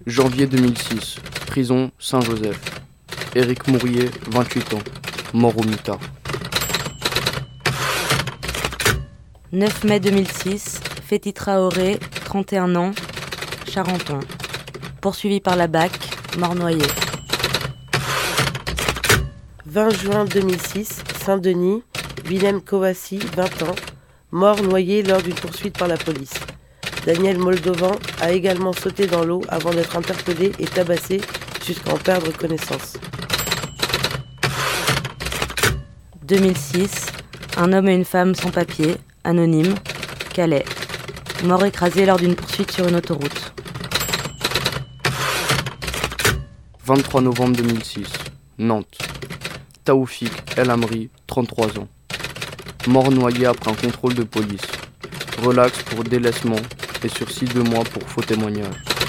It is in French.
Janvier 2006, prison Saint-Joseph. Éric Mourier, 28 ans, mort au mitard. 9 mai 2006, Féti Traoré, 31 ans, Charenton. Poursuivi par la BAC, mort noyé. 20 juin 2006, Saint-Denis, Willem Kowassi, 20 ans, mort noyé lors d'une poursuite par la police. Daniel Moldovan a également sauté dans l'eau avant d'être interpellé et tabassé jusqu'à en perdre connaissance. 2006, un homme et une femme sans papier, anonyme, Calais. Mort écrasé lors d'une poursuite sur une autoroute. 23 novembre 2006, Nantes. Taoufik El Amri, 33 ans. Mort noyé après un contrôle de police. Relax pour délaissement et sursis 2 mois pour faux témoignage.